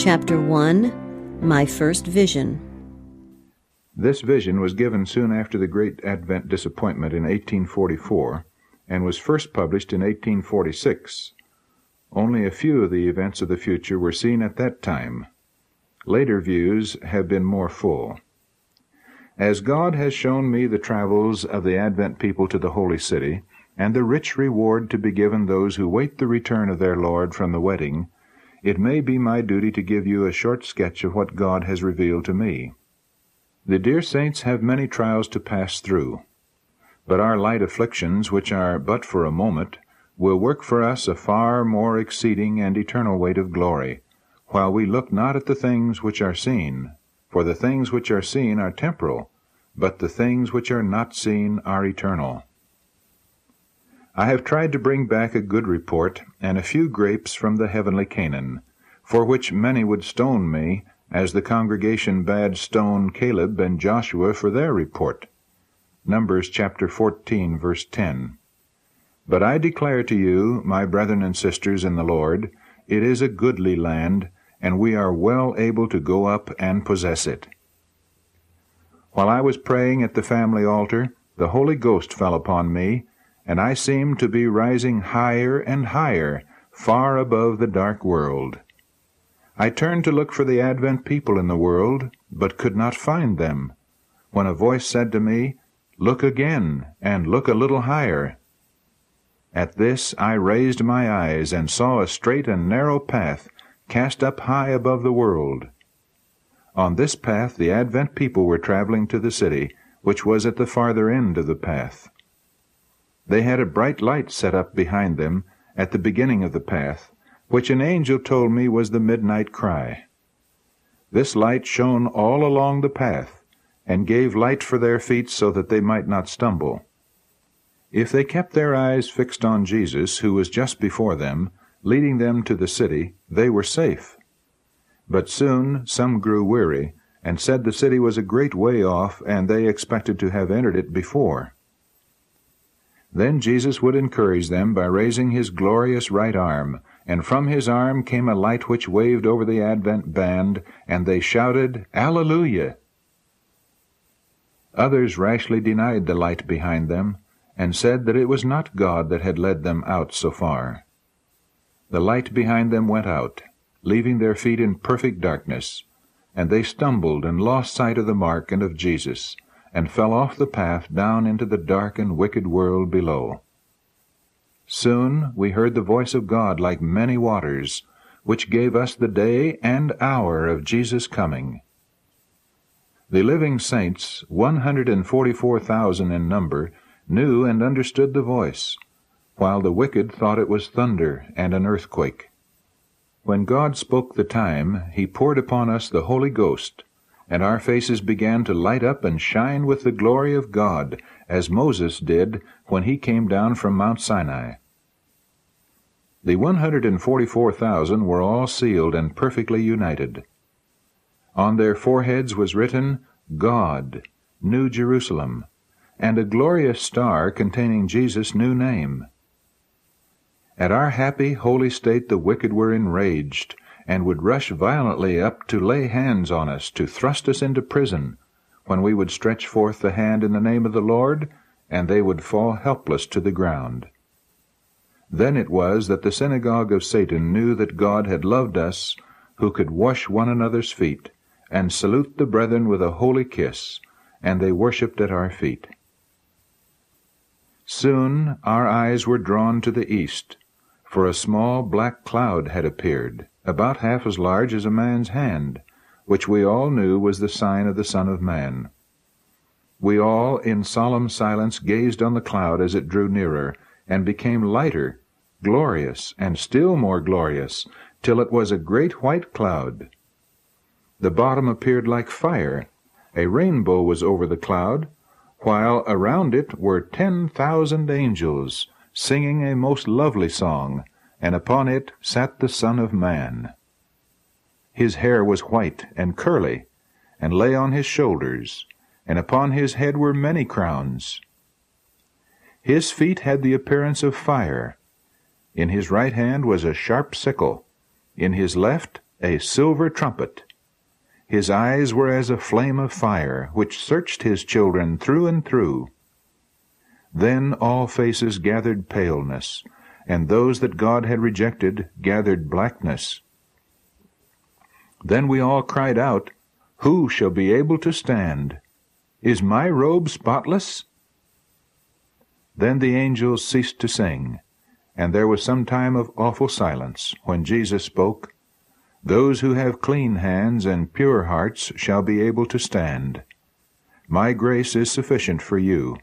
Chapter 1, My First Vision. This vision was given soon after the Great Advent Disappointment in 1844, and was first published in 1846. Only a few of the events of the future were seen at that time. Later views have been more full. As God has shown me the travels of the Advent people to the Holy City, and the rich reward to be given those who wait the return of their Lord from the wedding, it may be my duty to give you a short sketch of what God has revealed to me. The dear saints have many trials to pass through, but our light afflictions, which are but for a moment, will work for us a far more exceeding and eternal weight of glory, while we look not at the things which are seen, for the things which are seen are temporal, but the things which are not seen are eternal. I have tried to bring back a good report and a few grapes from the heavenly Canaan, for which many would stone me, as the congregation bade stone Caleb and Joshua for their report. Numbers chapter 14, verse 10. But I declare to you, my brethren and sisters in the Lord, it is a goodly land, and we are well able to go up and possess it. While I was praying at the family altar, the Holy Ghost fell upon me, and I seemed to be rising higher and higher, far above the dark world. I turned to look for the Advent people in the world, but could not find them, when a voice said to me, "Look again, and look a little higher." At this I raised my eyes, and saw a straight and narrow path cast up high above the world. On this path the Advent people were traveling to the city, which was at the farther end of the path. They had a bright light set up behind them at the beginning of the path, which an angel told me was the midnight cry. This light shone all along the path, and gave light for their feet so that they might not stumble. If they kept their eyes fixed on Jesus, who was just before them, leading them to the city, they were safe. But soon some grew weary, and said the city was a great way off, and they expected to have entered it before. Then Jesus would encourage them by raising his glorious right arm, and from his arm came a light which waved over the Advent band, and they shouted, "Alleluia!" Others rashly denied the light behind them, and said that it was not God that had led them out so far. The light behind them went out, leaving their feet in perfect darkness, and they stumbled and lost sight of the mark and of Jesus, and fell off the path down into the dark and wicked world below. Soon we heard the voice of God like many waters, which gave us the day and hour of Jesus' coming. The living saints, 144,000 in number, knew and understood the voice, while the wicked thought it was thunder and an earthquake. When God spoke the time, he poured upon us the Holy Ghost, and our faces began to light up and shine with the glory of God, as Moses did when he came down from Mount Sinai. The 144,000 were all sealed and perfectly united. On their foreheads was written, "God, New Jerusalem," and a glorious star containing Jesus' new name. At our happy, holy state the wicked were enraged, and would rush violently up to lay hands on us, to thrust us into prison, when we would stretch forth the hand in the name of the Lord, and they would fall helpless to the ground. Then it was that the synagogue of Satan knew that God had loved us, who could wash one another's feet, and salute the brethren with a holy kiss, and they worshipped at our feet. Soon our eyes were drawn to the east, for a small black cloud had appeared, about half as large as a man's hand, which we all knew was the sign of the Son of Man. We all, in solemn silence, gazed on the cloud as it drew nearer, and became lighter, glorious, and still more glorious, till it was a great white cloud. The bottom appeared like fire. A rainbow was over the cloud, while around it were 10,000 angels, singing a most lovely song, and upon it sat the Son of Man. His hair was white and curly, and lay on his shoulders, and upon his head were many crowns. His feet had the appearance of fire. In his right hand was a sharp sickle, in his left a silver trumpet. His eyes were as a flame of fire, which searched his children through and through. Then all faces gathered paleness, and those that God had rejected gathered blackness. Then we all cried out, "Who shall be able to stand? Is my robe spotless?" Then the angels ceased to sing, and there was some time of awful silence, when Jesus spoke, "Those who have clean hands and pure hearts shall be able to stand. My grace is sufficient for you."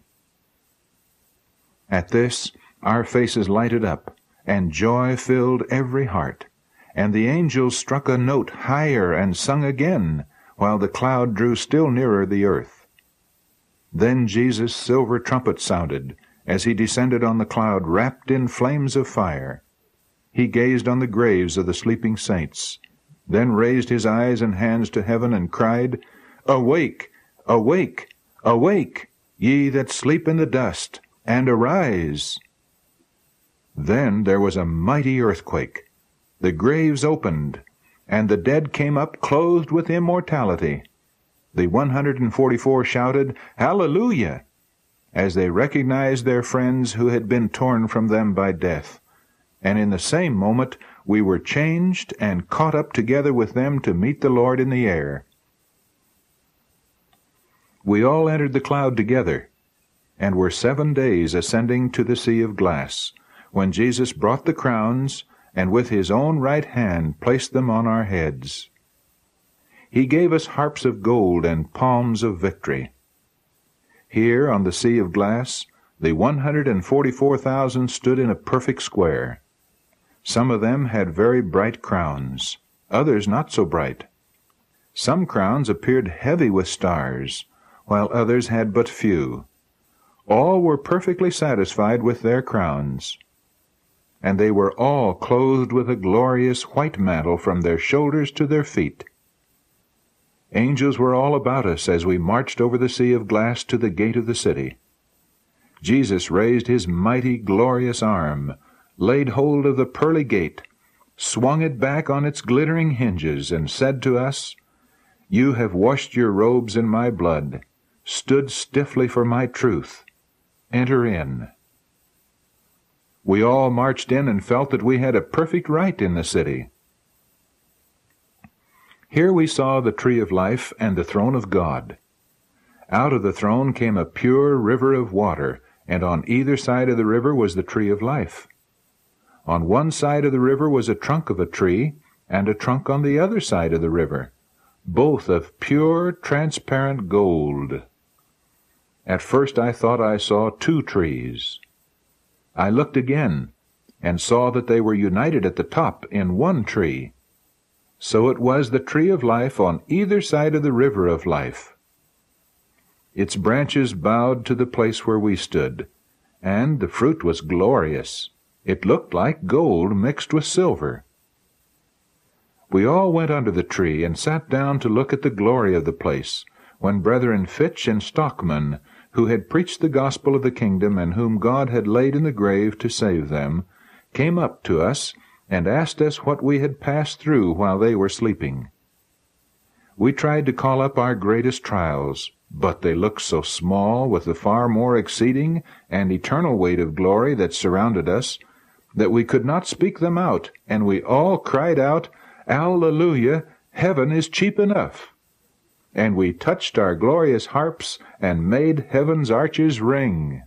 At this, our faces lighted up, and joy filled every heart, and the angels struck a note higher and sung again, while the cloud drew still nearer the earth. Then Jesus' silver trumpet sounded, as he descended on the cloud wrapped in flames of fire. He gazed on the graves of the sleeping saints, then raised his eyes and hands to heaven and cried, "Awake, awake, awake, ye that sleep in the dust, and arise." Then there was a mighty earthquake. The graves opened, and the dead came up clothed with immortality. The 144 shouted, "Hallelujah!" as they recognized their friends who had been torn from them by death. And in the same moment we were changed and caught up together with them to meet the Lord in the air. We all entered the cloud together, and were 7 days ascending to the sea of glass, when Jesus brought the crowns, and with his own right hand placed them on our heads. He gave us harps of gold and palms of victory. Here on the sea of glass, the 144,000 stood in a perfect square. Some of them had very bright crowns, others not so bright. Some crowns appeared heavy with stars, while others had but few. All were perfectly satisfied with their crowns. And they were all clothed with a glorious white mantle from their shoulders to their feet. Angels were all about us as we marched over the sea of glass to the gate of the city. Jesus raised his mighty, glorious arm, laid hold of the pearly gate, swung it back on its glittering hinges, and said to us, "You have washed your robes in my blood, stood stiffly for my truth. Enter in." We all marched in and felt that we had a perfect right in the city. Here we saw the tree of life and the throne of God. Out of the throne came a pure river of water, and on either side of the river was the tree of life. On one side of the river was a trunk of a tree, and a trunk on the other side of the river, both of pure, transparent gold. At first I thought I saw 2 trees. I looked again, and saw that they were united at the top in one tree. So it was the tree of life on either side of the river of life. Its branches bowed to the place where we stood, and the fruit was glorious. It looked like gold mixed with silver. We all went under the tree and sat down to look at the glory of the place, when Brethren Fitch and Stockman, who had preached the gospel of the kingdom and whom God had laid in the grave to save them, came up to us and asked us what we had passed through while they were sleeping. We tried to call up our greatest trials, but they looked so small with the far more exceeding and eternal weight of glory that surrounded us, that we could not speak them out, and we all cried out, "Alleluia, heaven is cheap enough." And we touched our glorious harps and made heaven's arches ring.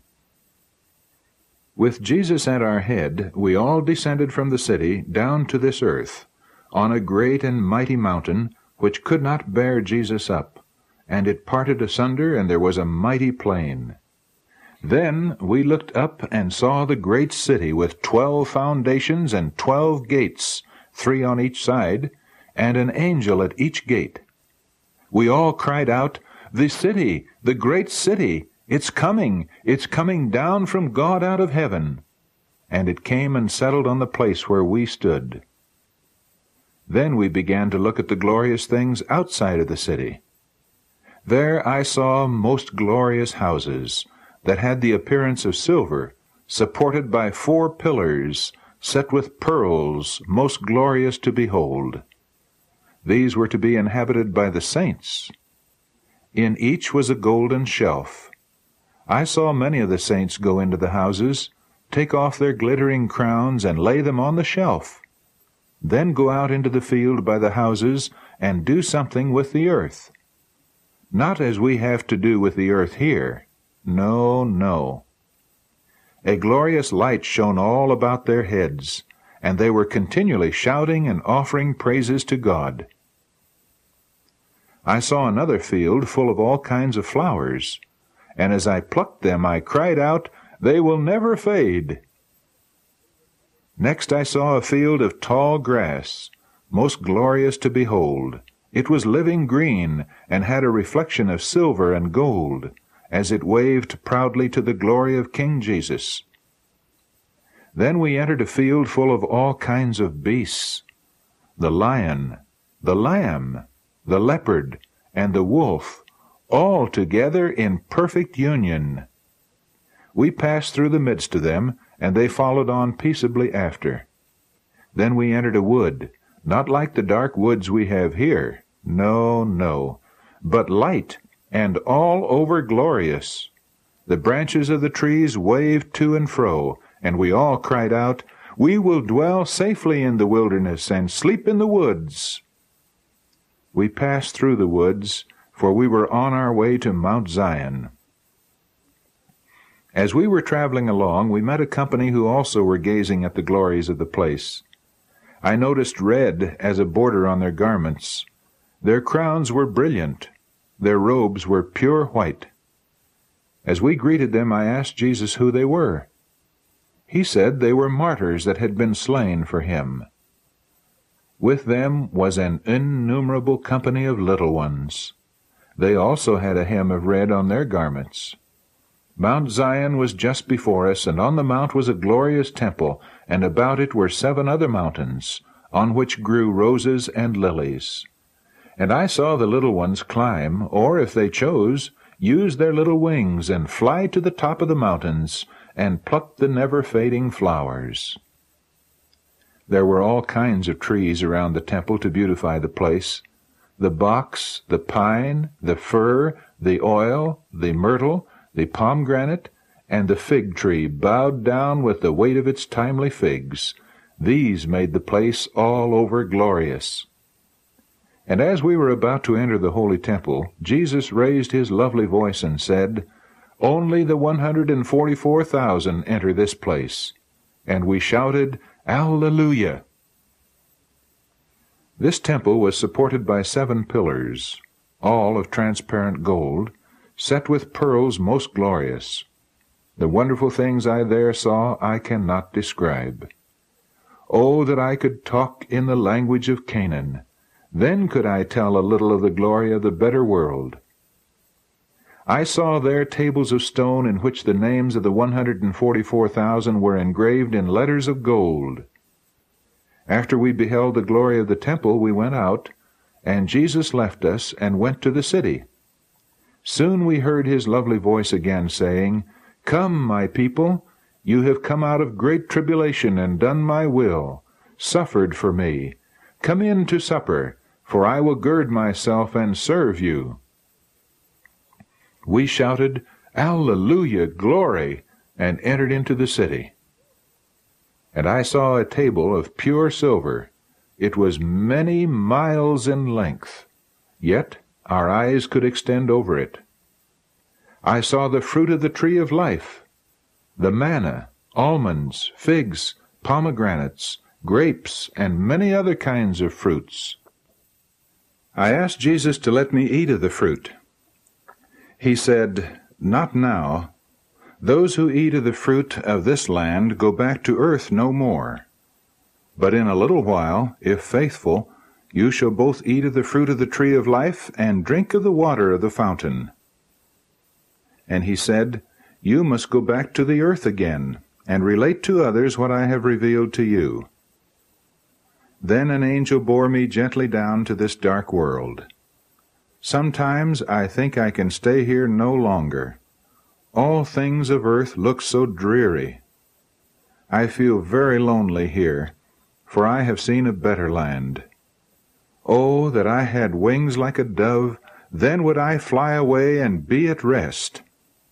With Jesus at our head, we all descended from the city down to this earth, on a great and mighty mountain, which could not bear Jesus up, and it parted asunder, and there was a mighty plain. Then we looked up and saw the great city with 12 foundations and 12 gates, 3 on each side, and an angel at each gate. We all cried out, "The city, the great city, it's coming down from God out of heaven." And it came and settled on the place where we stood. Then we began to look at the glorious things outside of the city. There I saw most glorious houses, that had the appearance of silver, supported by 4 pillars, set with pearls, most glorious to behold. These were to be inhabited by the saints. In each was a golden shelf. I saw many of the saints go into the houses, take off their glittering crowns, and lay them on the shelf, then go out into the field by the houses and do something with the earth. Not as we have to do with the earth here. No, no. A glorious light shone all about their heads, and they were continually shouting and offering praises to God. I saw another field full of all kinds of flowers, and as I plucked them I cried out, "They will never fade." Next I saw a field of tall grass, most glorious to behold. It was living green, and had a reflection of silver and gold, as it waved proudly to the glory of King Jesus. Then we entered a field full of all kinds of beasts, the lion, the lamb, the leopard, and the wolf, all together in perfect union. We passed through the midst of them, and they followed on peaceably after. Then we entered a wood, not like the dark woods we have here, no, no, but light and all over glorious. The branches of the trees waved to and fro, and we all cried out, "We will dwell safely in the wilderness and sleep in the woods." We passed through the woods, for we were on our way to Mount Zion. As we were traveling along, we met a company who also were gazing at the glories of the place. I noticed red as a border on their garments. Their crowns were brilliant. Their robes were pure white. As we greeted them, I asked Jesus who they were. He said they were martyrs that had been slain for him. With them was an innumerable company of little ones. They also had a hem of red on their garments. Mount Zion was just before us, and on the mount was a glorious temple, and about it were 7 other mountains, on which grew roses and lilies. And I saw the little ones climb, or, if they chose, use their little wings and fly to the top of the mountains, and pluck the never-fading flowers. There were all kinds of trees around the temple to beautify the place: the box, the pine, the fir, the oil, the myrtle, the pomegranate, and the fig tree bowed down with the weight of its timely figs. These made the place all over glorious. And as we were about to enter the holy temple, Jesus raised his lovely voice and said, "Only the 144,000 enter this place." And we shouted, "Alleluia!" This temple was supported by 7 pillars, all of transparent gold, set with pearls most glorious. The wonderful things I there saw I cannot describe. Oh, that I could talk in the language of Canaan! Then could I tell a little of the glory of the better world. I saw there tables of stone in which the names of the 144,000 were engraved in letters of gold. After we beheld the glory of the temple, we went out, and Jesus left us and went to the city. Soon we heard his lovely voice again, saying, "Come, my people, you have come out of great tribulation and done my will, suffered for me. Come in to supper, for I will gird myself and serve you." We shouted, "Alleluia, glory," and entered into the city. And I saw a table of pure silver. It was many miles in length, yet our eyes could extend over it. I saw the fruit of the tree of life, the manna, almonds, figs, pomegranates, grapes, and many other kinds of fruits. I asked Jesus to let me eat of the fruit. He said, "Not now. Those who eat of the fruit of this land go back to earth no more. But in a little while, if faithful, you shall both eat of the fruit of the tree of life and drink of the water of the fountain." And he said, "You must go back to the earth again, and relate to others what I have revealed to you." Then an angel bore me gently down to this dark world. Sometimes I think I can stay here no longer. All things of earth look so dreary. I feel very lonely here, for I have seen a better land. Oh, that I had wings like a dove, then would I fly away and be at rest.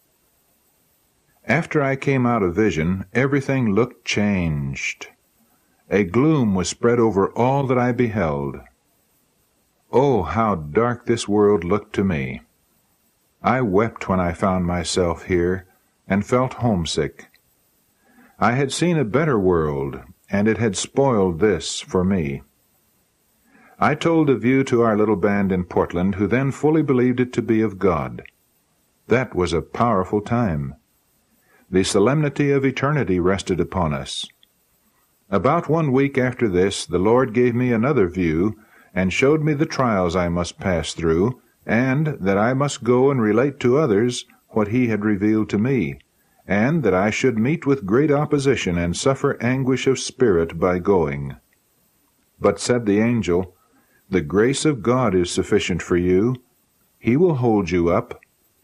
After I came out of vision, everything looked changed. A gloom was spread over all that I beheld. Oh, how dark this world looked to me! I wept when I found myself here, and felt homesick. I had seen a better world, and it had spoiled this for me. I told the view to our little band in Portland, who then fully believed it to be of God. That was a powerful time. The solemnity of eternity rested upon us. About 1 week after this, the Lord gave me another view, and showed me the trials I must pass through, and that I must go and relate to others what He had revealed to me, and that I should meet with great opposition and suffer anguish of spirit by going. But said the angel, "The grace of God is sufficient for you. He will hold you up."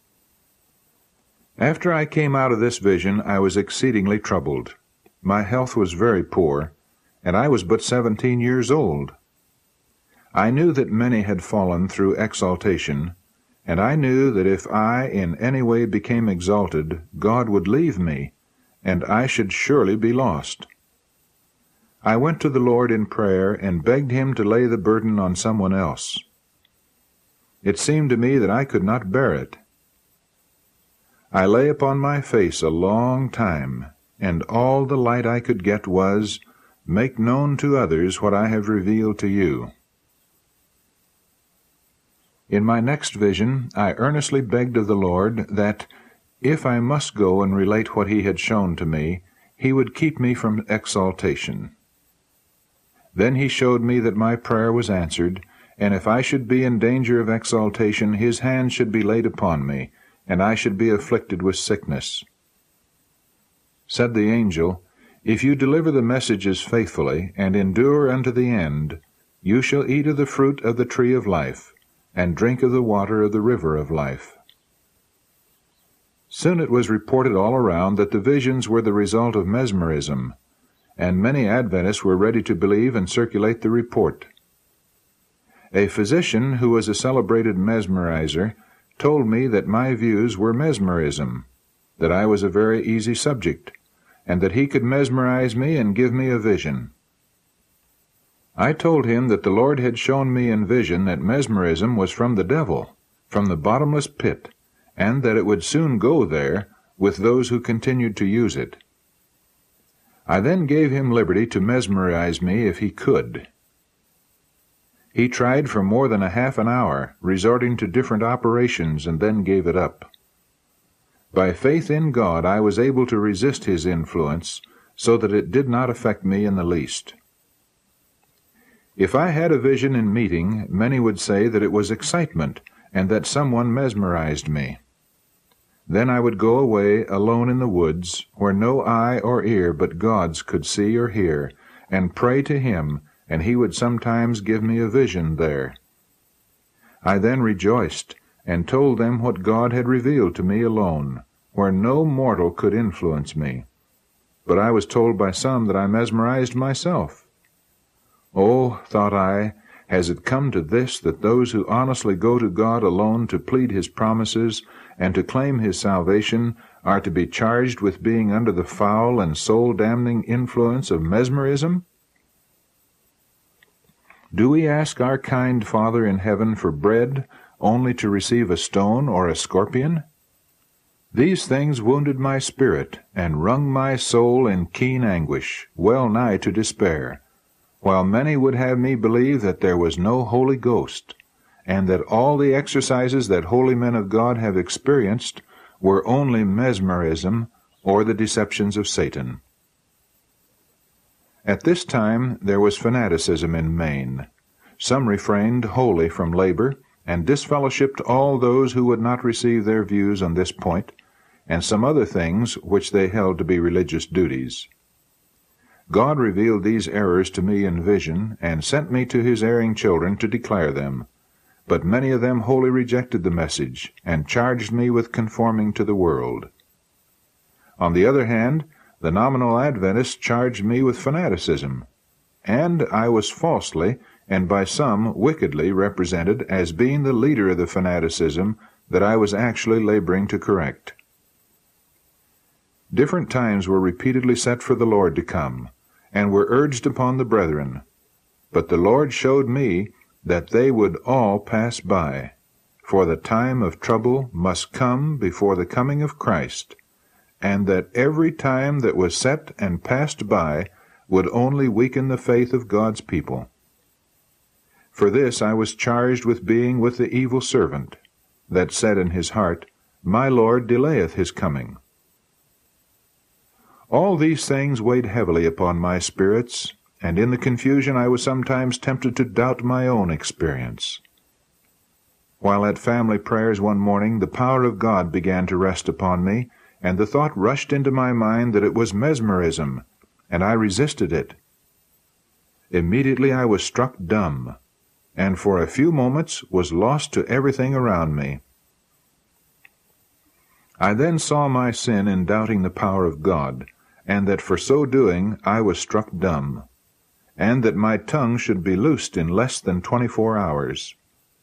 After I came out of this vision, I was exceedingly troubled. My health was very poor, and I was but 17 years old. I knew that many had fallen through exaltation, and I knew that if I in any way became exalted, God would leave me, and I should surely be lost. I went to the Lord in prayer and begged Him to lay the burden on someone else. It seemed to me that I could not bear it. I lay upon my face a long time, and all the light I could get was, "Make known to others what I have revealed to you." In my next vision, I earnestly begged of the Lord that, if I must go and relate what He had shown to me, He would keep me from exaltation. Then He showed me that my prayer was answered, and if I should be in danger of exaltation, His hand should be laid upon me, and I should be afflicted with sickness. Said the angel, "If you deliver the messages faithfully, and endure unto the end, you shall eat of the fruit of the tree of life, and drink of the water of the river of life." Soon it was reported all around that the visions were the result of mesmerism, and many Adventists were ready to believe and circulate the report. A physician who was a celebrated mesmerizer told me that my views were mesmerism, that I was a very easy subject, and that he could mesmerize me and give me a vision. I told him that the Lord had shown me in vision that mesmerism was from the devil, from the bottomless pit, and that it would soon go there with those who continued to use it. I then gave him liberty to mesmerize me if he could. He tried for more than a half an hour, resorting to different operations, and then gave it up. By faith in God, I was able to resist his influence, so that it did not affect me in the least. If I had a vision in meeting, many would say that it was excitement, and that someone mesmerized me. Then I would go away alone in the woods, where no eye or ear but God's could see or hear, and pray to Him, and He would sometimes give me a vision there. I then rejoiced, and told them what God had revealed to me alone, where no mortal could influence me. But I was told by some that I mesmerized myself. Oh, thought I, has it come to this, that those who honestly go to God alone to plead His promises and to claim His salvation are to be charged with being under the foul and soul-damning influence of mesmerism? Do we ask our kind Father in heaven for bread only to receive a stone or a scorpion? These things wounded my spirit and wrung my soul in keen anguish, well nigh to despair, while many would have me believe that there was no Holy Ghost, and that all the exercises that holy men of God have experienced were only mesmerism or the deceptions of Satan. At this time there was fanaticism in Maine. Some refrained wholly from labor, and disfellowshipped all those who would not receive their views on this point, and some other things which they held to be religious duties. God revealed these errors to me in vision, and sent me to His erring children to declare them. But many of them wholly rejected the message, and charged me with conforming to the world. On the other hand, the nominal Adventists charged me with fanaticism, and I was falsely and by some wickedly represented as being the leader of the fanaticism that I was actually laboring to correct. Different times were repeatedly set for the Lord to come, and were urged upon the brethren, but the Lord showed me that they would all pass by, for the time of trouble must come before the coming of Christ, and that every time that was set and passed by would only weaken the faith of God's people. For this I was charged with being with the evil servant, that said in his heart, My Lord delayeth his coming. All these things weighed heavily upon my spirits, and in the confusion I was sometimes tempted to doubt my own experience. While at family prayers one morning, the power of God began to rest upon me, and the thought rushed into my mind that it was mesmerism, and I resisted it. Immediately I was struck dumb, and for a few moments was lost to everything around me. I then saw my sin in doubting the power of God, and that for so doing I was struck dumb, and that my tongue should be loosed in less than 24 hours.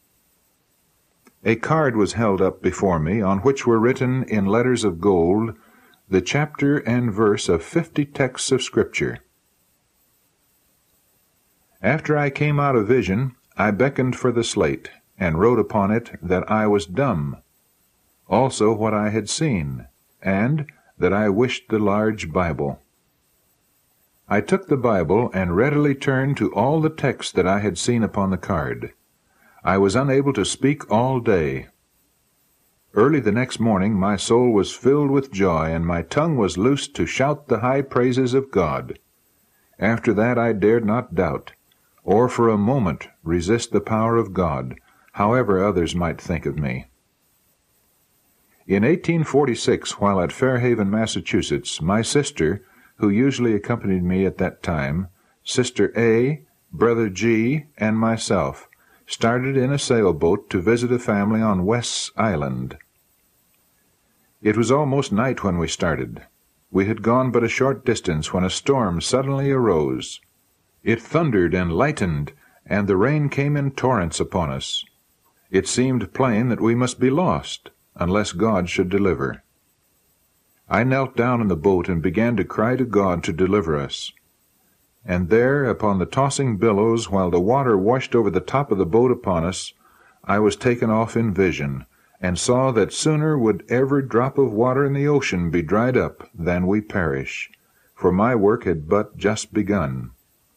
A card was held up before me, on which were written in letters of gold the chapter and verse of 50 texts of Scripture. After I came out of vision, I beckoned for the slate, and wrote upon it that I was dumb, also what I had seen, and that I wished the large Bible. I took the Bible and readily turned to all the texts that I had seen upon the card. I was unable to speak all day. Early the next morning my soul was filled with joy, and my tongue was loosed to shout the high praises of God. After that I dared not doubt, or for a moment resist the power of God, however others might think of me. In 1846, while at Fairhaven, Massachusetts, my sister, who usually accompanied me at that time, Sister A., Brother G., and myself, started in a sailboat to visit a family on West's Island. It was almost night when we started. We had gone but a short distance when a storm suddenly arose. It thundered and lightened, and the rain came in torrents upon us. It seemed plain that we must be lost, unless God should deliver. I knelt down in the boat and began to cry to God to deliver us. And there, upon the tossing billows, while the water washed over the top of the boat upon us, I was taken off in vision, and saw that sooner would every drop of water in the ocean be dried up than we perish, for my work had but just begun.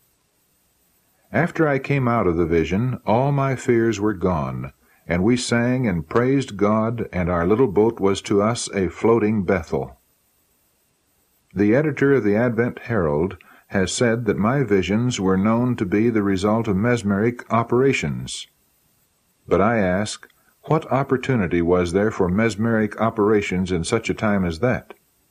After I came out of the vision, all my fears were gone, and we sang and praised God, and our little boat was to us a floating Bethel. The editor of the Advent Herald has said that my visions were known to be the result of mesmeric operations. But I ask, what opportunity was there for mesmeric operations in such a time as that?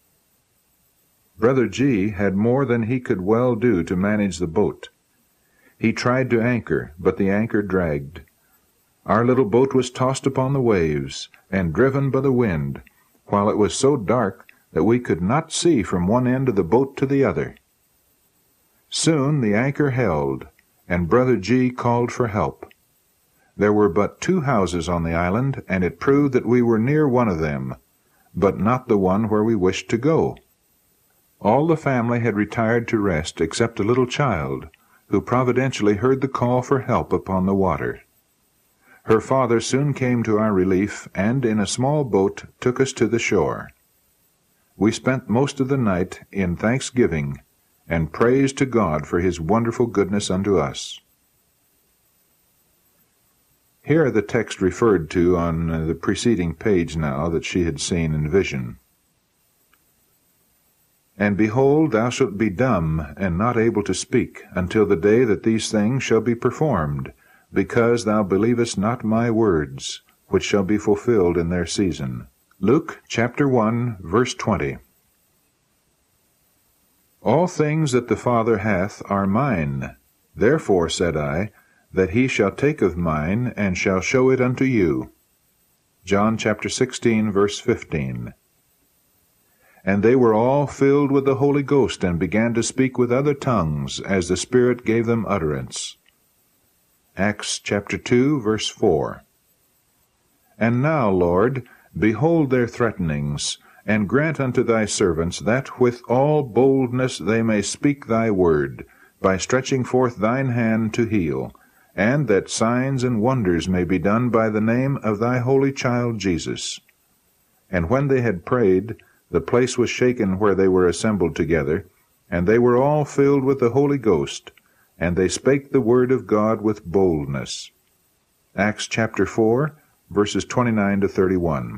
Brother G. had more than he could well do to manage the boat. He tried to anchor, but the anchor dragged. Our little boat was tossed upon the waves, and driven by the wind, while it was so dark that we could not see from one end of the boat to the other. Soon the anchor held, and Brother G. called for help. There were but 2 houses on the island, and it proved that we were near one of them, but not the one where we wished to go. All the family had retired to rest except a little child, who providentially heard the call for help upon the water. Her father soon came to our relief, and in a small boat took us to the shore. We spent most of the night in thanksgiving and praise to God for his wonderful goodness unto us. Here are the texts referred to on the preceding page now that she had seen in vision. And behold, thou shalt be dumb, and not able to speak, until the day that these things shall be performed, because thou believest not my words, which shall be fulfilled in their season. Luke chapter 1, verse 20. All things that the Father hath are mine. Therefore said I, that he shall take of mine, and shall show it unto you. John chapter 16, verse 15. And they were all filled with the Holy Ghost, and began to speak with other tongues, as the Spirit gave them utterance. Acts chapter 2, verse 4. And now, Lord, behold their threatenings, and grant unto thy servants that with all boldness they may speak thy word, by stretching forth thine hand to heal, and that signs and wonders may be done by the name of thy holy child Jesus. And when they had prayed, the place was shaken where they were assembled together, and they were all filled with the Holy Ghost, and they spake the word of God with boldness. Acts chapter 4, verses 29 to 31.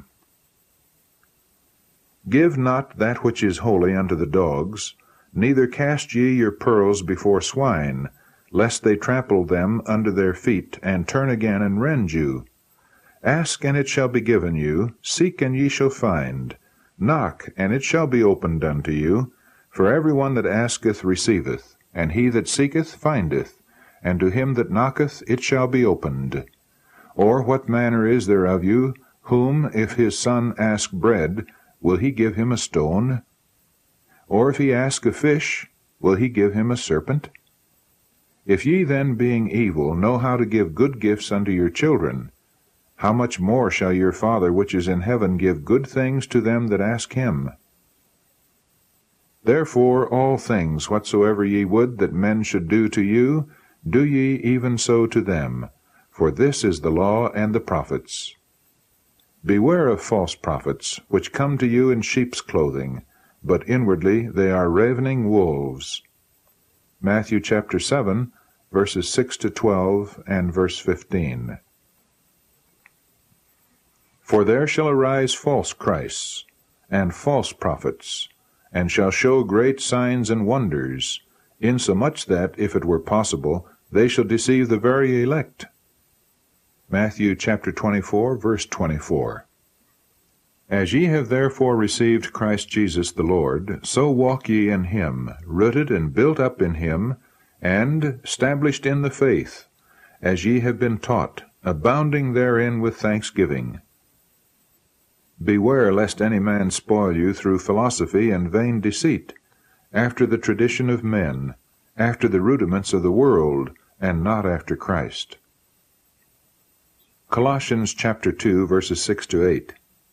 Give not that which is holy unto the dogs, neither cast ye your pearls before swine, lest they trample them under their feet, and turn again and rend you. Ask, and it shall be given you. Seek, and ye shall find. Knock, and it shall be opened unto you. For every one that asketh receiveth, and he that seeketh findeth, and to him that knocketh it shall be opened. Or what manner is there of you, whom, if his son ask bread, will he give him a stone? Or if he ask a fish, will he give him a serpent? If ye then, being evil, know how to give good gifts unto your children, how much more shall your Father which is in heaven give good things to them that ask him? Therefore all things whatsoever ye would that men should do to you, do ye even so to them, for this is the law and the prophets. Beware of false prophets, which come to you in sheep's clothing, but inwardly they are ravening wolves. Matthew chapter 7, verses 6 to 12, and verse 15. For there shall arise false Christs, and false prophets, and shall show great signs and wonders, insomuch that, if it were possible, they shall deceive the very elect. Matthew chapter 24, verse 24. As ye have therefore received Christ Jesus the Lord, so walk ye in him, rooted and built up in him, and established in the faith, as ye have been taught, abounding therein with thanksgiving. Beware lest any man spoil you through philosophy and vain deceit, after the tradition of men, after the rudiments of the world, and not after Christ. Colossians chapter 2, verses 6 to 8.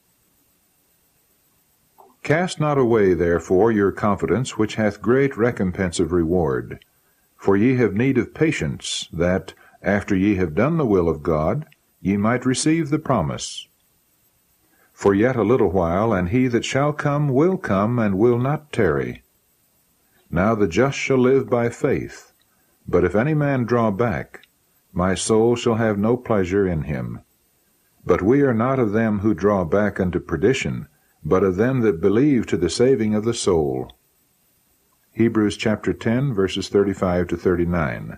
Cast not away, therefore, your confidence, which hath great recompense of reward. For ye have need of patience, that, after ye have done the will of God, ye might receive the promise. For yet a little while, and he that shall come, and will not tarry. Now the just shall live by faith. But if any man draw back, my soul shall have no pleasure in him. But we are not of them who draw back unto perdition, but of them that believe to the saving of the soul. Hebrews chapter 10, verses 35 to 39.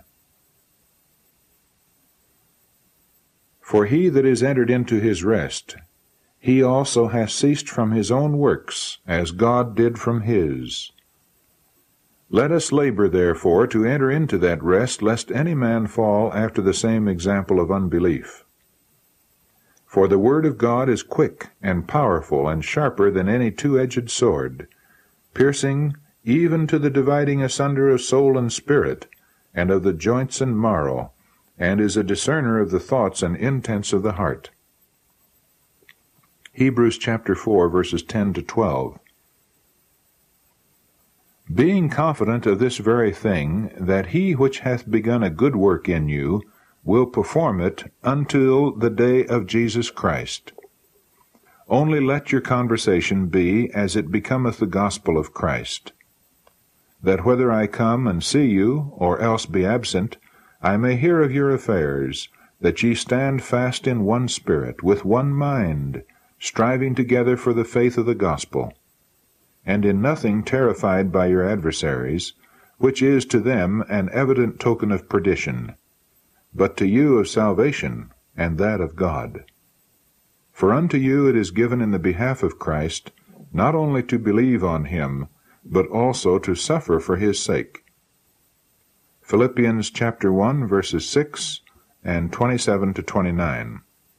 For he that is entered into his rest, he also hath ceased from his own works, as God did from his. Let us labor, therefore, to enter into that rest, lest any man fall after the same example of unbelief. For the word of God is quick and powerful and sharper than any two-edged sword, piercing even to the dividing asunder of soul and spirit, and of the joints and marrow, and is a discerner of the thoughts and intents of the heart. Hebrews chapter 4, verses 10 to 12. Being confident of this very thing, that he which hath begun a good work in you will perform it until the day of Jesus Christ. Only let your conversation be as it becometh the gospel of Christ, that whether I come and see you, or else be absent, I may hear of your affairs, that ye stand fast in one spirit, with one mind, striving together for the faith of the gospel, and in nothing terrified by your adversaries, which is to them an evident token of perdition, but to you of salvation, and that of God. For unto you it is given in the behalf of Christ, not only to believe on him, but also to suffer for his sake. Philippians chapter 1, verses 6 and 27 to 29.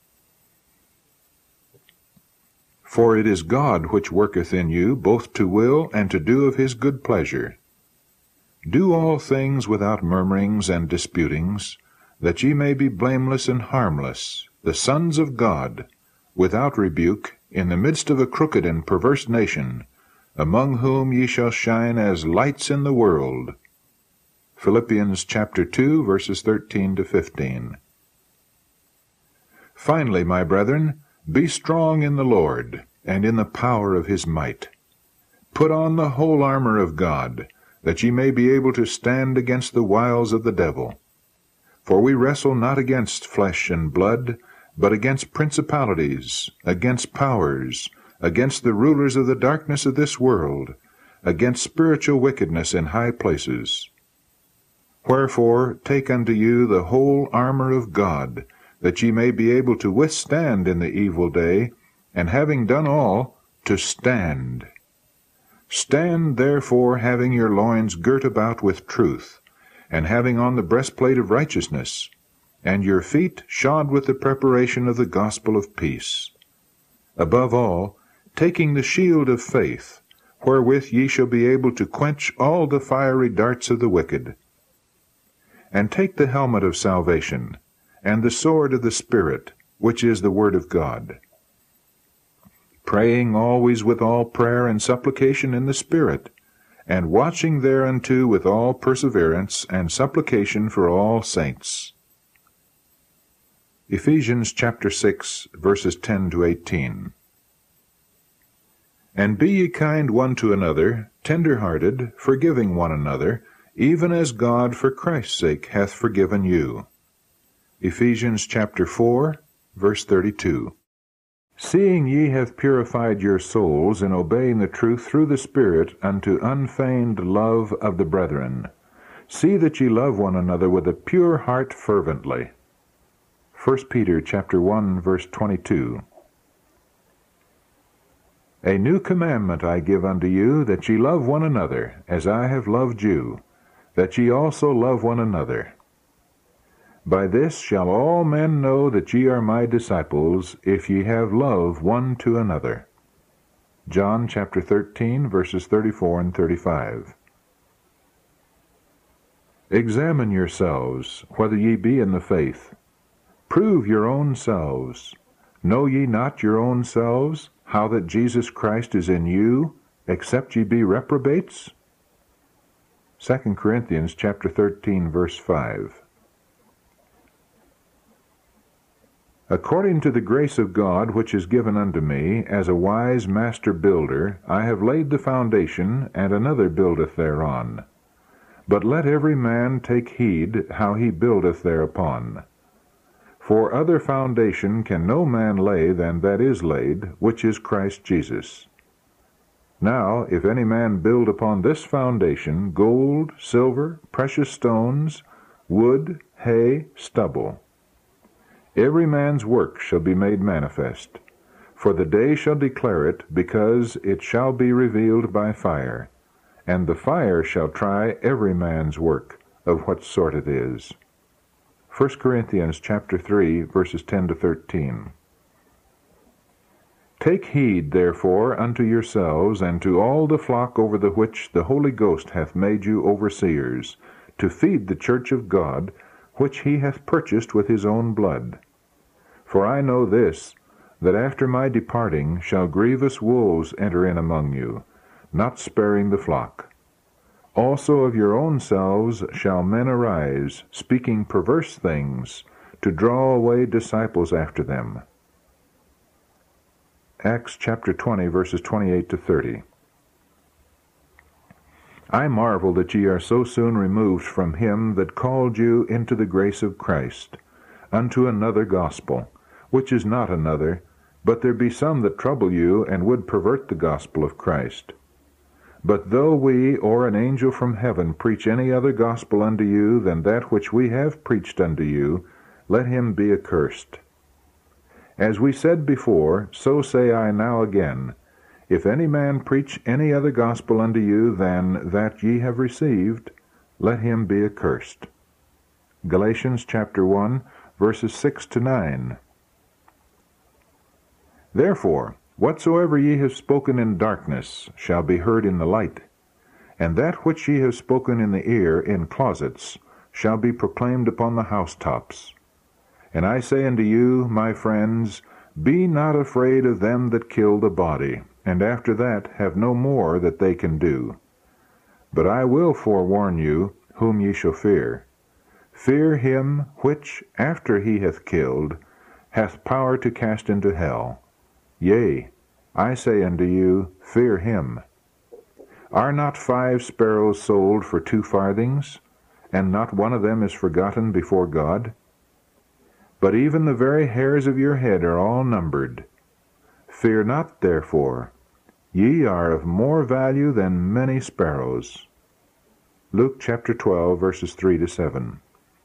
For it is God which worketh in you both to will and to do of his good pleasure. Do all things without murmurings and disputings, that ye may be blameless and harmless, the sons of God, without rebuke, in the midst of a crooked and perverse nation, among whom ye shall shine as lights in the world. Philippians chapter 2, verses 13 to 15. Finally, my brethren, be strong in the Lord, and in the power of his might. Put on the whole armor of God, that ye may be able to stand against the wiles of the devil. For we wrestle not against flesh and blood, but against principalities, against powers, against the rulers of the darkness of this world, against spiritual wickedness in high places. Wherefore take unto you the whole armor of God, that ye may be able to withstand in the evil day, and having done all, to stand. Stand therefore, having your loins girt about with truth, and having on the breastplate of righteousness, and your feet shod with the preparation of the gospel of peace. Above all, taking the shield of faith, wherewith ye shall be able to quench all the fiery darts of the wicked. And take the helmet of salvation, and the sword of the Spirit, which is the word of God. Praying always with all prayer and supplication in the Spirit, and watching thereunto with all perseverance and supplication for all saints. Ephesians chapter 6, verses 10 to 18. And be ye kind one to another, tender-hearted, forgiving one another, even as God for Christ's sake hath forgiven you. Ephesians chapter 4, verse 32. Seeing ye have purified your souls in obeying the truth through the Spirit unto unfeigned love of the brethren, see that ye love one another with a pure heart fervently. 1 Peter chapter 1, verse 22. A new commandment I give unto you, that ye love one another, as I have loved you, that ye also love one another. By this shall all men know that ye are my disciples, if ye have love one to another. John chapter 13, verses 34 and 35. Examine yourselves, whether ye be in the faith. Prove your own selves. Know ye not your own selves, how that Jesus Christ is in you, except ye be reprobates? 2 Corinthians chapter 13, verse 5. According to the grace of God which is given unto me, as a wise master builder, I have laid the foundation, and another buildeth thereon. But let every man take heed how he buildeth thereupon. For other foundation can no man lay than that is laid, which is Christ Jesus. Now, if any man build upon this foundation gold, silver, precious stones, wood, hay, stubble, every man's work shall be made manifest, for the day shall declare it, because it shall be revealed by fire, and the fire shall try every man's work, of what sort it is. 1 Corinthians chapter 3, verses 10 to 13. Take heed, therefore, unto yourselves, and to all the flock over the which the Holy Ghost hath made you overseers, to feed the church of God, which he hath purchased with his own blood. For I know this, that after my departing shall grievous wolves enter in among you, not sparing the flock. Also of your own selves shall men arise, speaking perverse things, to draw away disciples after them. Acts chapter 20, verses 28 to 30. I marvel that ye are so soon removed from him that called you into the grace of Christ, unto another gospel, which is not another, but there be some that trouble you, and would pervert the gospel of Christ. But though we or an angel from heaven preach any other gospel unto you than that which we have preached unto you, let him be accursed. As we said before, so say I now again, if any man preach any other gospel unto you than that ye have received, let him be accursed. Galatians chapter 1, verses 6 to 9. Therefore, whatsoever ye have spoken in darkness shall be heard in the light, and that which ye have spoken in the ear in closets shall be proclaimed upon the housetops. And I say unto you, my friends, be not afraid of them that kill the body, and after that have no more that they can do. But I will forewarn you whom ye shall fear. Fear him which, after he hath killed, hath power to cast into hell. Yea, I say unto you, fear him. Are not 5 sparrows sold for 2 farthings, and not one of them is forgotten before God? But even the very hairs of your head are all numbered. Fear not, therefore. Ye are of more value than many sparrows. Luke chapter 12, verses 3-7.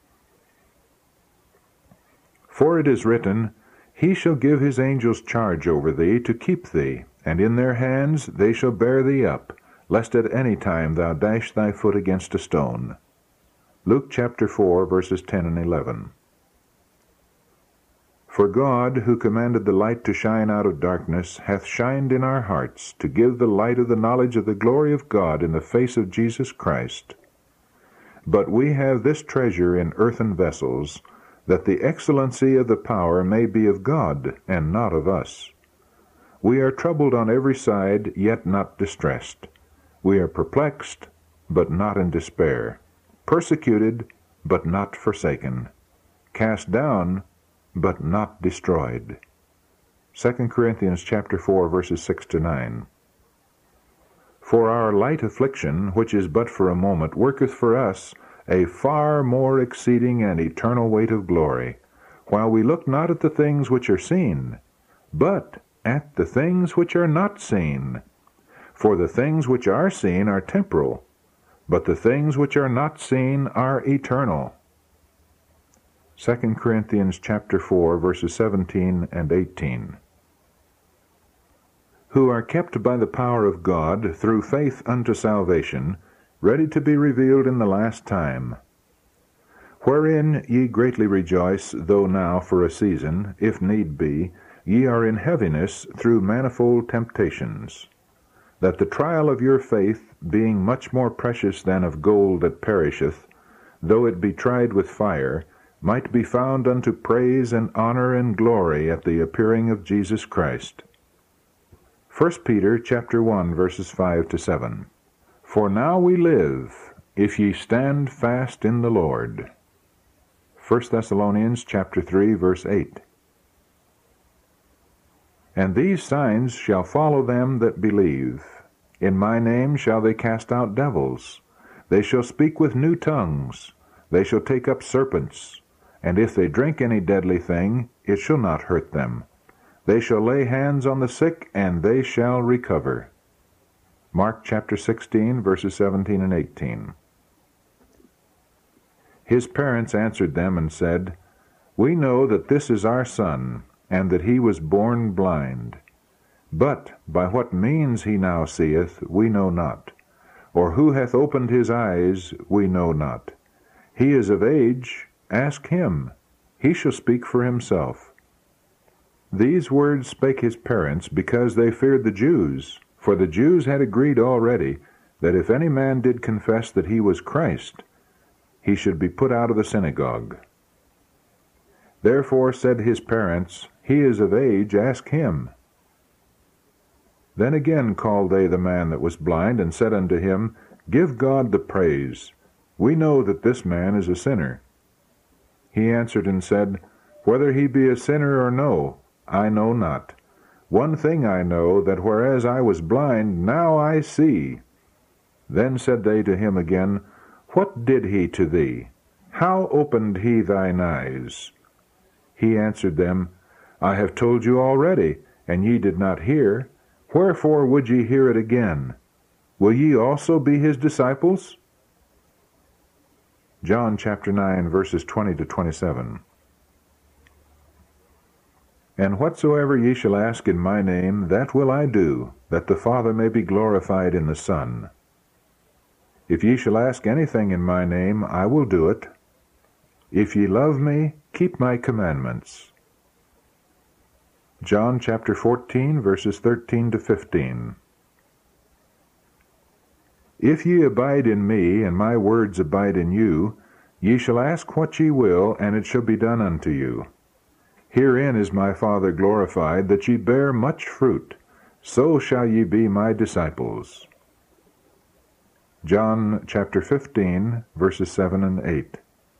For it is written, He shall give his angels charge over thee, to keep thee, and in their hands they shall bear thee up, lest at any time thou dash thy foot against a stone. Luke chapter 4, verses 10 and 11. For God, who commanded the light to shine out of darkness, hath shined in our hearts, to give the light of the knowledge of the glory of God in the face of Jesus Christ. But we have this treasure in earthen vessels, that the excellency of the power may be of God, and not of us. We are troubled on every side, yet not distressed. We are perplexed, but not in despair. Persecuted, but not forsaken. Cast down, but not destroyed. 2 Corinthians chapter 4, verses 6-9. For our light affliction, which is but for a moment, worketh for us a far more exceeding and eternal weight of glory, while we look not at the things which are seen, but at the things which are not seen. For the things which are seen are temporal, but the things which are not seen are eternal. 2 Corinthians chapter 4, verses 17 and 18. Who are kept by the power of God through faith unto salvation, ready to be revealed in the last time. Wherein ye greatly rejoice, though now for a season, if need be, ye are in heaviness through manifold temptations, that the trial of your faith, being much more precious than of gold that perisheth, though it be tried with fire, might be found unto praise and honor and glory at the appearing of Jesus Christ. 1 Peter chapter 1, verses 5-7. For now we live, if ye stand fast in the Lord. 1 Thessalonians chapter 3, verse 8. And these signs shall follow them that believe. In my name shall they cast out devils. They shall speak with new tongues. They shall take up serpents. And if they drink any deadly thing, it shall not hurt them. They shall lay hands on the sick, and they shall recover. Mark chapter 16, verses 17 and 18. His parents answered them and said, We know that this is our son, and that he was born blind. But by what means he now seeth, we know not. Or who hath opened his eyes, we know not. He is of age, ask him. He shall speak for himself. These words spake his parents, because they feared the Jews. For the Jews had agreed already, that if any man did confess that he was Christ, he should be put out of the synagogue. Therefore said his parents, He is of age, ask him. Then again called they the man that was blind, and said unto him, Give God the praise. We know that this man is a sinner. He answered and said, Whether he be a sinner or no, I know not. One thing I know, that whereas I was blind, now I see. Then said they to him again, What did he to thee? How opened he thine eyes? He answered them, I have told you already, and ye did not hear. Wherefore would ye hear it again? Will ye also be his disciples? John chapter 9, verses 20-27. And whatsoever ye shall ask in my name, that will I do, that the Father may be glorified in the Son. If ye shall ask anything in my name, I will do it. If ye love me, keep my commandments. John chapter 14, verses 13-15. If ye abide in me, and my words abide in you, Ye shall ask what ye will, and it shall be done unto you. Herein is my Father glorified, that ye bear much fruit. So shall ye be my disciples. John chapter 15, verses 7 and 8.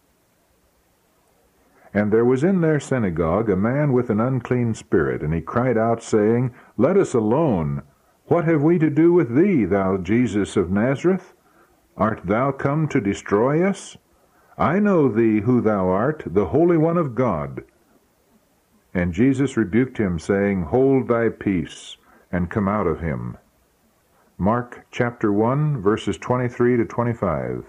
And there was in their synagogue a man with an unclean spirit, and he cried out, saying, Let us alone. What have we to do with thee, thou Jesus of Nazareth? Art thou come to destroy us? I know thee who thou art, the Holy One of God. And Jesus rebuked him, saying, Hold thy peace, and come out of him. Mark chapter 1, verses 23 to 25.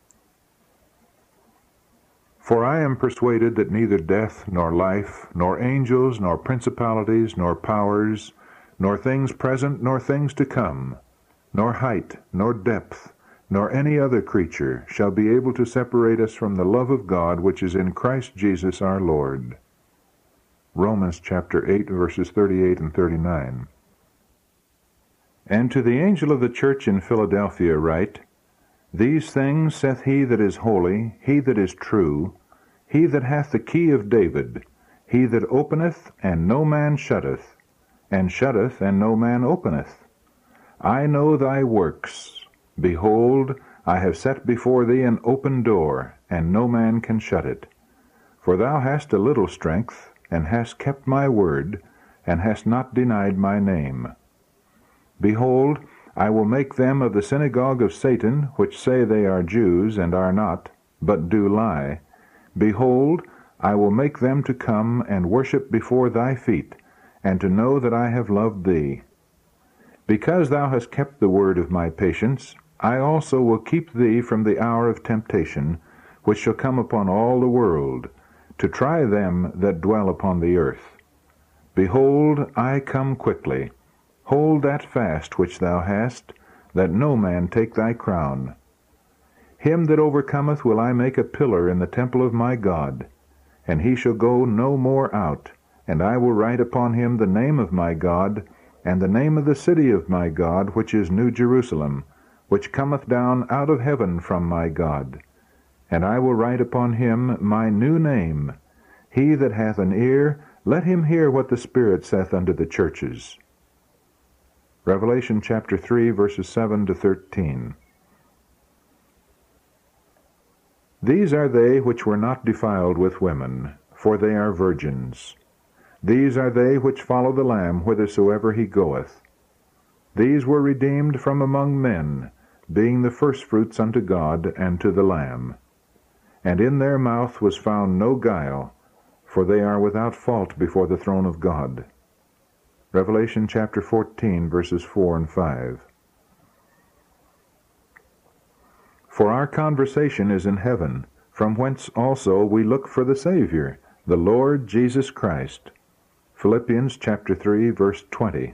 For I am persuaded that neither death, nor life, nor angels, nor principalities, nor powers, nor things present, nor things to come, nor height, nor depth, nor any other creature shall be able to separate us from the love of God which is in Christ Jesus our Lord. Romans chapter 8, verses 38 and 39. And to the angel of the church in Philadelphia write, These things saith he that is holy, he that is true, he that hath the key of David, he that openeth, and no man shutteth, and shutteth, and no man openeth. I know thy works. Behold, I have set before thee an open door, and no man can shut it. For thou hast a little strength, and hast kept my word, and hast not denied my name. Behold, I will make them of the synagogue of Satan, which say they are Jews, and are not, but do lie. Behold, I will make them to come and worship before thy feet, and to know that I have loved thee. Because thou hast kept the word of my patience, I also will keep thee from the hour of temptation, which shall come upon all the world, to try them that dwell upon the earth. Behold, I come quickly. Hold that fast which thou hast, that no man take thy crown. Him that overcometh will I make a pillar in the temple of my God, and he shall go no more out, and I will write upon him the name of my God, and the name of the city of my God, which is New Jerusalem, which cometh down out of heaven from my God. And I will write upon him my new name. He that hath an ear, let him hear what the Spirit saith unto the churches. Revelation chapter 3, verses 7 to 13. These are they which were not defiled with women, for they are virgins. These are they which follow the Lamb whithersoever he goeth. These were redeemed from among men, being the firstfruits unto God and to the Lamb. And in their mouth was found no guile, for they are without fault before the throne of God. Revelation chapter 14, verses 4 and 5. For our conversation is in heaven, from whence also we look for the Savior, the Lord Jesus Christ. Philippians chapter 3, verse 20.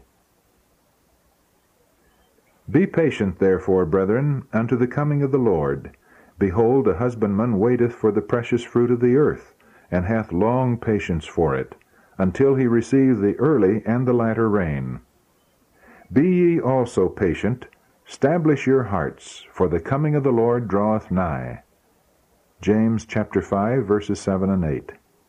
Be patient, therefore, brethren, unto the coming of the Lord. Behold, a husbandman waiteth for the precious fruit of the earth, and hath long patience for it, until he receive the early and the latter rain. Be ye also patient, stablish your hearts, for the coming of the Lord draweth nigh. James chapter 5, verses 7 and 8.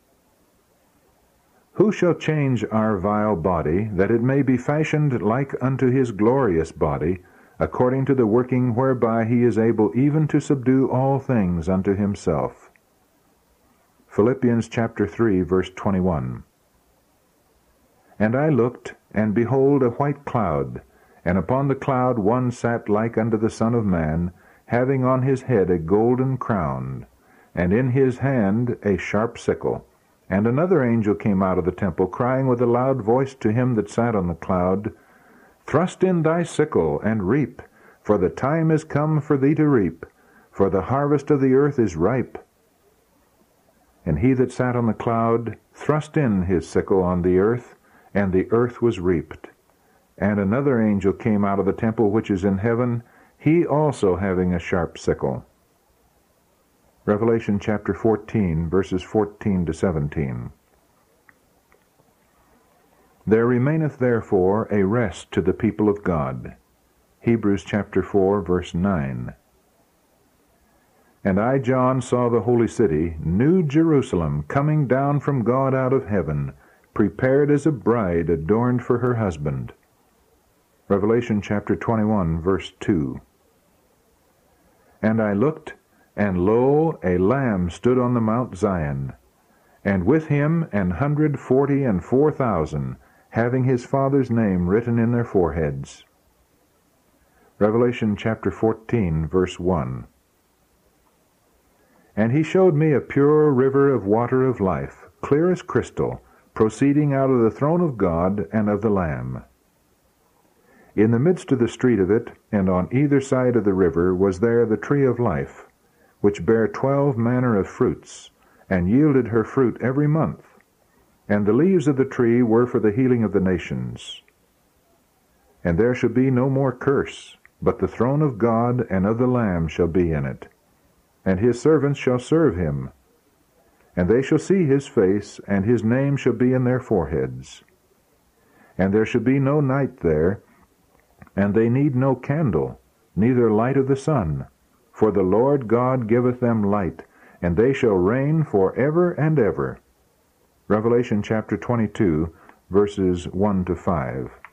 Who shall change our vile body, that it may be fashioned like unto his glorious body, according to the working whereby he is able even to subdue all things unto himself? Philippians chapter 3, verse 21. And I looked, and behold a white cloud, and upon the cloud one sat like unto the Son of Man, having on his head a golden crown, and in his hand a sharp sickle. And another angel came out of the temple, crying with a loud voice to him that sat on the cloud, Thrust in thy sickle, and reap, for the time is come for thee to reap, for the harvest of the earth is ripe. And he that sat on the cloud thrust in his sickle on the earth, and the earth was reaped. And another angel came out of the temple which is in heaven, he also having a sharp sickle. Revelation chapter 14, verses 14 to 17. There remaineth therefore a rest to the people of God. Hebrews chapter 4, verse 9. And I, John, saw the holy city, New Jerusalem, coming down from God out of heaven, prepared as a bride adorned for her husband. Revelation chapter 21, verse 2. And I looked, and lo, a Lamb stood on the Mount Zion, and with him 144,000, having his Father's name written in their foreheads. Revelation chapter 14, verse 1. And he showed me a pure river of water of life, clear as crystal, proceeding out of the throne of God and of the Lamb. In the midst of the street of it, and on either side of the river, was there the tree of life, which bare 12 manner of fruits, and yielded her fruit every month. And the leaves of the tree were for the healing of the nations. And there shall be no more curse, but the throne of God and of the Lamb shall be in it. And his servants shall serve him. And they shall see his face, and his name shall be in their foreheads. And there shall be no night there, and they need no candle, neither light of the sun. For the Lord God giveth them light, and they shall reign for ever and ever. Revelation chapter 22, verses 1 to 5.